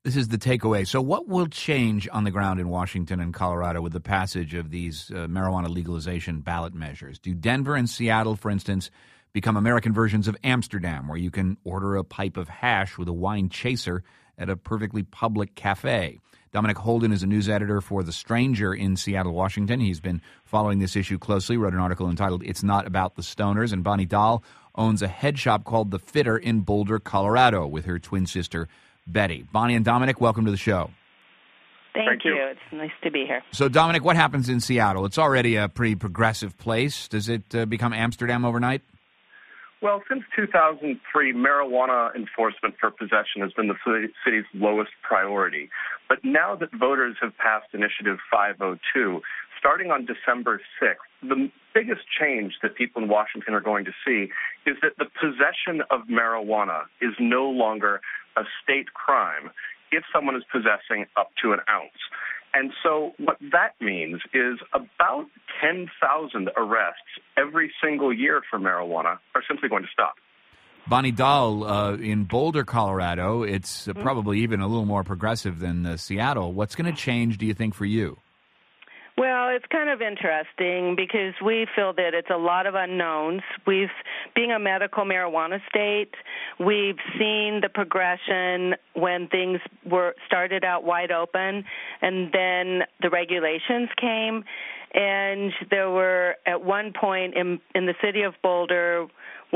This is the takeaway. So what will change on the ground in Washington and Colorado with the passage of these marijuana legalization ballot measures? Do Denver and Seattle, for instance, become American versions of Amsterdam, where you can order a pipe of hash with a wine chaser at a perfectly public cafe? Dominic Holden is a news editor for The Stranger in Seattle, Washington. He's been following this issue closely, wrote an article entitled "It's Not About the Stoners." And Bonnie Dahl owns a head shop called The Fitter in Boulder, Colorado, with her twin sister, Betty. Bonnie and Dominic, welcome to the show. Thank you. It's nice to be here. So, Dominic, what happens in Seattle? It's already a pretty progressive place. Does it become Amsterdam overnight? Well, since 2003, marijuana enforcement for possession has been the city's lowest priority. But now that voters have passed Initiative 502, starting on December 6th, the biggest change that people in Washington are going to see is that the possession of marijuana is no longer a state crime if someone is possessing up to an ounce. And so what that means is about 10,000 arrests every single year for marijuana are simply going to stop. Bonnie Dahl, in Boulder, Colorado, it's probably even a little more progressive than Seattle. What's going to change, do you think, for you? Well, it's kind of interesting because we feel that it's a lot of unknowns. Being a medical marijuana state, we've seen the progression when things started out wide open, and then the regulations came, and there were at one point in the city of Boulder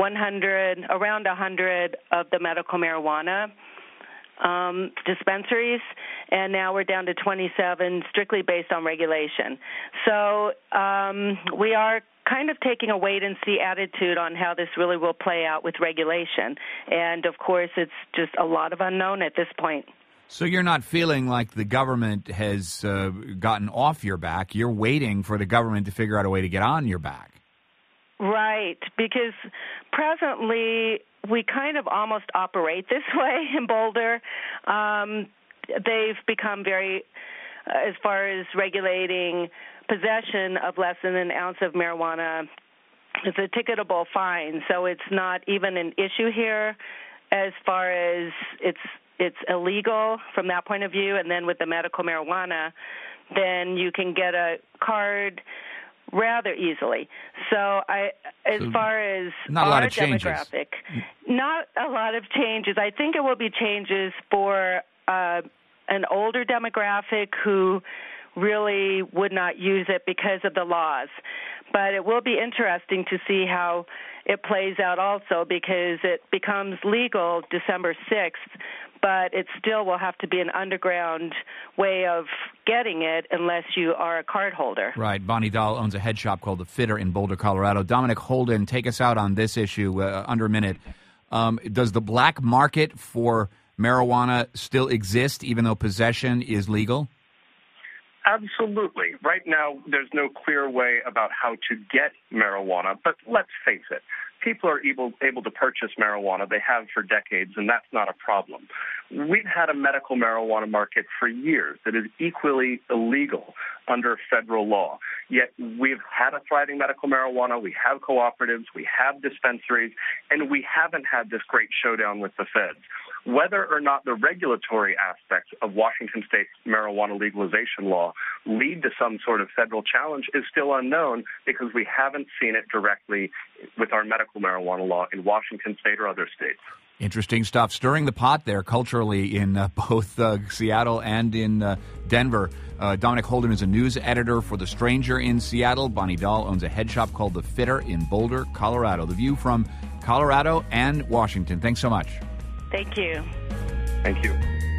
around 100 of the medical marijuana dispensaries, and now we're down to 27 strictly based on regulation. So we are kind of taking a wait-and-see attitude on how this really will play out with regulation. And, of course, it's just a lot of unknown at this point. So you're not feeling like the government has gotten off your back. You're waiting for the government to figure out a way to get on your back. Right, because presently we kind of almost operate this way in Boulder. They've become very, as far as regulating possession of less than an ounce of marijuana, it's a ticketable fine. So it's not even an issue here as far as it's illegal from that point of view. And then with the medical marijuana, then you can get a card rather easily. So as far as not a lot our of changes. Demographic, not a lot of changes. I think it will be changes for an older demographic who really would not use it because of the laws. But it will be interesting to see how it plays out also, because it becomes legal December 6th, but it still will have to be an underground way of getting it unless you are a card holder. Right. Bonnie Dahl owns a head shop called The Fitter in Boulder, Colorado. Dominic Holden, take us out on this issue under a minute. Does the black market for marijuana still exist even though possession is legal? Absolutely. Right now, there's no clear way about how to get marijuana, but let's face it. People are able to purchase marijuana. They have for decades, and that's not a problem. We've had a medical marijuana market for years that is equally illegal under federal law. Yet we've had a thriving medical marijuana. We have cooperatives. We have dispensaries. And we haven't had this great showdown with the feds. Whether or not the regulatory aspects of Washington State's marijuana legalization law lead to some sort of federal challenge is still unknown, because we haven't seen it directly with our medical marijuana law in Washington State or other states. Interesting stuff. Stirring the pot there culturally in both Seattle and in Denver. Dominic Holden is a news editor for The Stranger in Seattle. Bonnie Dahl owns a head shop called The Fitter in Boulder, Colorado. The view from Colorado and Washington. Thanks so much. Thank you. Thank you.